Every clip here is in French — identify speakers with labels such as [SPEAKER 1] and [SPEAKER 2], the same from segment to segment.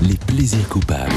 [SPEAKER 1] Les plaisirs coupables.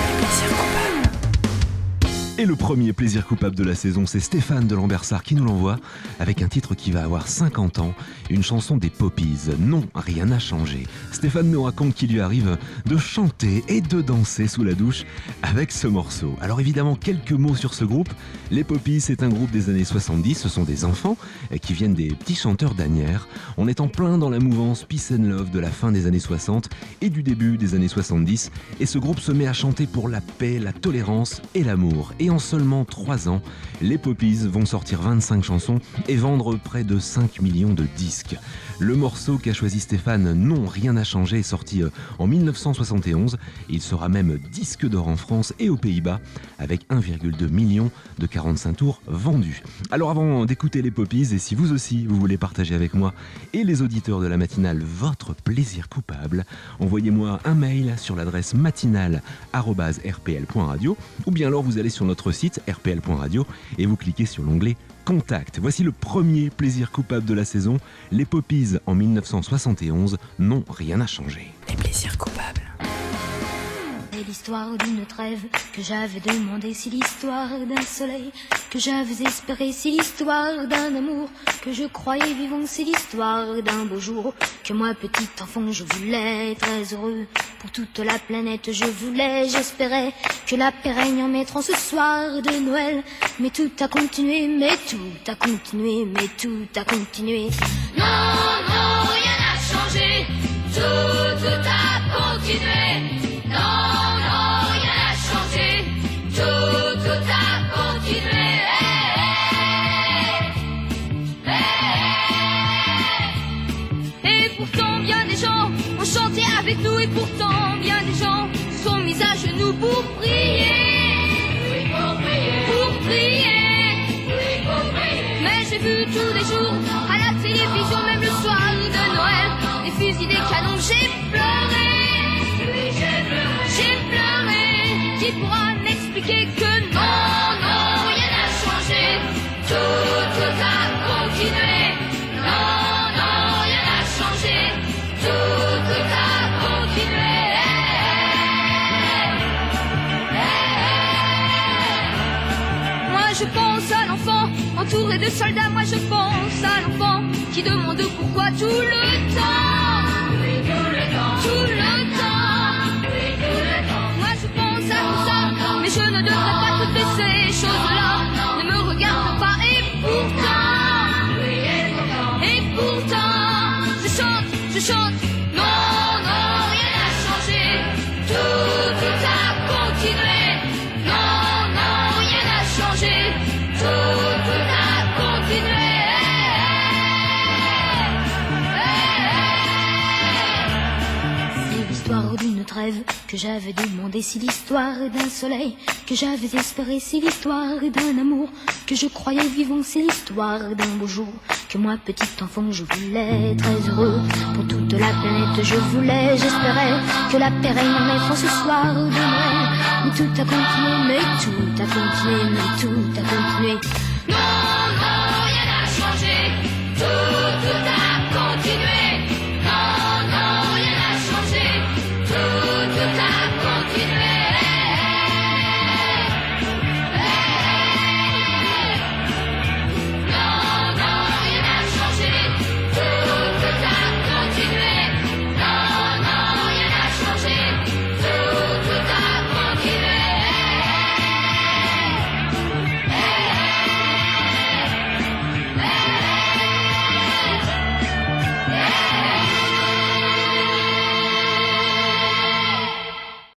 [SPEAKER 1] Et le premier plaisir coupable de la saison, c'est Stéphane de Lambersart qui nous l'envoie avec un titre qui va avoir 50 ans, une chanson des Poppies. Non, rien n'a changé. Stéphane nous raconte qu'il lui arrive de chanter et de danser sous la douche avec ce morceau. Alors évidemment, quelques mots sur ce groupe. Les Poppies, c'est un groupe des années 70, ce sont des enfants qui viennent des petits chanteurs d'Asnières. On est en plein dans la mouvance Peace and Love de la fin des années 60 et du début des années 70. Et ce groupe se met à chanter pour la paix, la tolérance et l'amour. Et en seulement 3 ans, les Poppies vont sortir 25 chansons et vendre près de 5 millions de disques. Le morceau qu'a choisi Stéphane, Non, rien n'a changé, est sorti en 1971. Il sera même disque d'or en France et aux Pays-Bas avec 1,2 million de 45 tours vendus. Alors avant d'écouter les Poppies, et si vous aussi vous voulez partager avec moi et les auditeurs de la matinale votre plaisir coupable, envoyez-moi un mail sur l'adresse matinale@rpl.radio ou bien alors vous allez sur notre site rpl.radio et vous cliquez sur l'onglet Contact. Voici le premier plaisir coupable de la saison, les Poppies en 1971, Non, rien n'a changé.
[SPEAKER 2] Les plaisirs coupables.
[SPEAKER 3] C'est l'histoire d'une trêve que j'avais demandé, c'est l'histoire d'un soleil que j'avais espéré, c'est l'histoire d'un amour que je croyais vivant, c'est l'histoire d'un beau jour que moi petit enfant je voulais très heureux pour toute la planète, je voulais, j'espérais que la paix règne en mettant ce soir de Noël, mais tout a continué, mais tout a continué, mais tout a continué.
[SPEAKER 4] Non, non, rien n'a changé, tout a continué. Non, non, rien n'a changé, tout a continué.
[SPEAKER 3] Et pourtant bien des gens ont chanté avec nous, et pourtant bien des gens se sont mis à genoux pour prier.
[SPEAKER 4] Oui, pour prier.
[SPEAKER 3] Pour prier.
[SPEAKER 4] Oui, pour prier.
[SPEAKER 3] Mais j'ai vu tous les jours à la télévision, même le soir de Noël, des fusils, des canons, j'ai pleuré.
[SPEAKER 4] Oui, j'ai pleuré.
[SPEAKER 3] J'ai pleuré. Qui pourra m'expliquer que non, non,
[SPEAKER 4] Rien n'a changé, tout a continué. Non, non, rien n'a changé, tout a continué.
[SPEAKER 3] moi je pense à l'enfant entouré de soldats, moi je pense à l'enfant qui demande pourquoi tout le temps.
[SPEAKER 4] Oui, tout le temps.
[SPEAKER 3] Tout le temps.
[SPEAKER 4] Oui, tout le temps.
[SPEAKER 3] Moi je pense à tout ça, mais je ne devrais pas toutes ces choses-là. Ne me regarde pas et pourtant, je chante.
[SPEAKER 4] Non, non, rien n'a changé, tout a continué. Non, non, rien n'a changé, tout a continué.
[SPEAKER 3] C'est l'histoire d'une trêve que j'avais demandé, c'est l'histoire d'un soleil que j'avais espéré, c'est l'histoire d'un amour que je croyais vivant, c'est l'histoire d'un beau jour que moi petit enfant je voulais très heureux pour toute la planète, je voulais, j'espérais que la paix règne en mettant ce soir de Noël, mais tout a continué, mais tout a continué, mais tout a continué.
[SPEAKER 4] Non,